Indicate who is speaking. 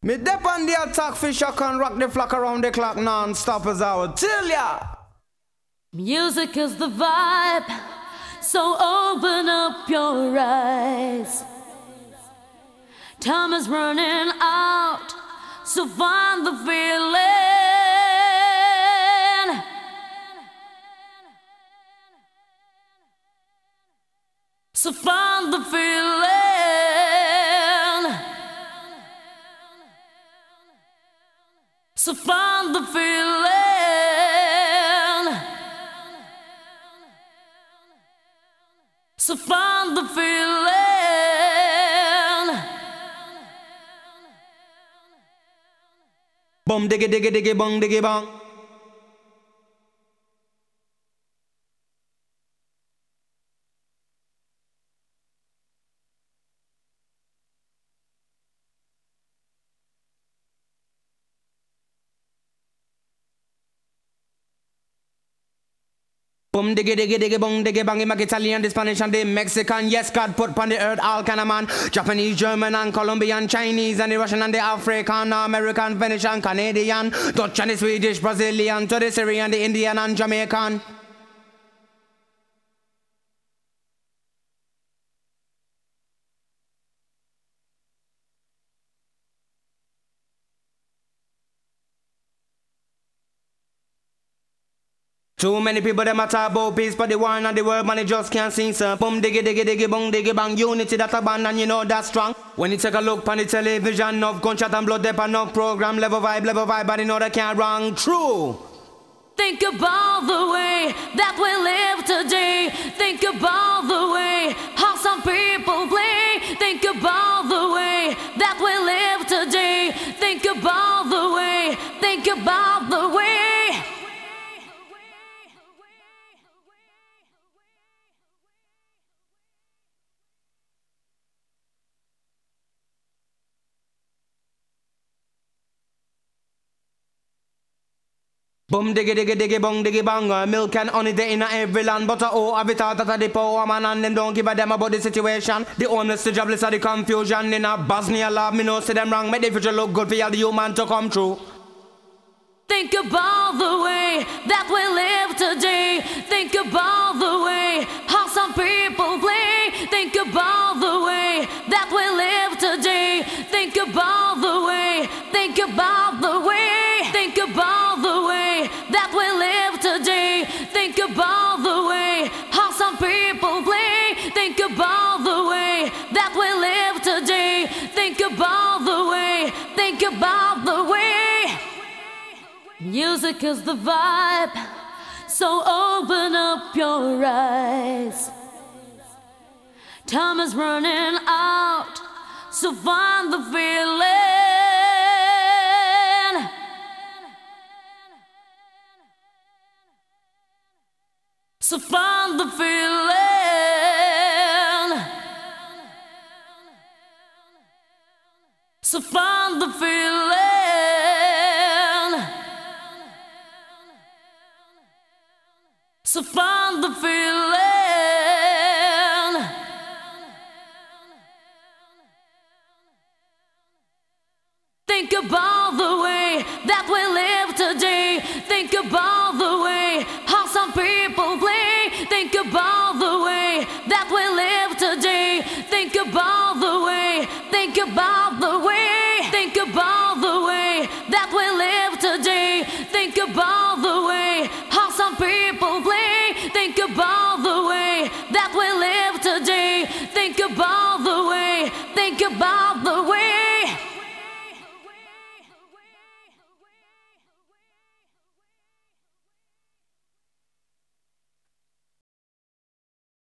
Speaker 1: Me dep on the attack fish, I can rock the flock around the clock non-stop as I would tell ya.
Speaker 2: Music is the vibe, so open up your eyes. Time is running out, so find the feeling. So find the feeling. So find the feeling. So find the feeling.
Speaker 1: Bum diggy diggy diggy bong diggy bong. Boom diggy diggy diggy bong diggy bang. Him Italian, the Spanish and the Mexican. Yes, God put on the earth all kind of man. Japanese, German and Colombian, Chinese and the Russian and the African, American, Venetian, Canadian, Dutch and the Swedish, Brazilian, to the Syrian, the Indian and Jamaican. Too many people them a talk about peace, but the war and the world, man, they just can't sing, sir. Boom diggy diggy diggy bong diggy bang. Unity that a band and you know that's strong. When you take a look on the television, enough gunshot and blood, dep enough program, level vibe, but you know that can't wrong. True.
Speaker 2: Think about the way that we live today. Think about the way how some people play. Think about the way that we live today. Think about the way. Think about the way.
Speaker 1: Boom diggy diggy diggy bong diggy bang. Milk and honey they in every land, but have it out that the power man and them don't give a damn about the situation. The homeless, the jobless, the confusion in a Bosnia love. Me no see them wrong, make the future look good for all the human to come true.
Speaker 2: Think about the way that we live today. Think about the way how some people play. Think about the way that we live today. Think about the way. Think about the way. Think about the way that we live today. Think about the way how some people play. Think about the way that we live today. Think about the way. Think about the way. Music is the vibe, so open up your eyes. Time is running out, so find the feeling. So find the feeling. So find the feeling. So find the feeling. Think about the way that we live today. Think about the way how some people play. Think about the way that we live today. Think about the way. Think about the way. Think about the way that we live today. Think about the way how some people play. Think about the way that we live today. Think about the way. Think about the way.